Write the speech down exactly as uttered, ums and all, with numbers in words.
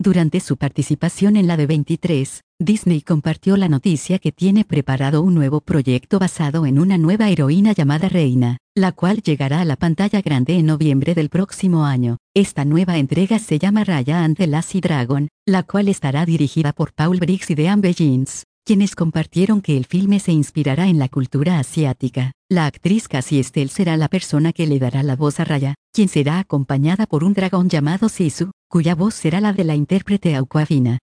Durante su participación en la D veintitrés, Disney compartió la noticia que tiene preparado un nuevo proyecto basado en una nueva heroína llamada Reina, la cual llegará a la pantalla grande en noviembre del próximo año. Esta nueva entrega se llama Raya and the Lazy Dragon, la cual estará dirigida por Paul Briggs y Dean Bellins, quienes compartieron que el filme se inspirará en la cultura asiática. La actriz Cassie Estelle será la persona que le dará la voz a Raya, quien será acompañada por un dragón llamado Sisu, cuya voz será la de la intérprete Awkwafina.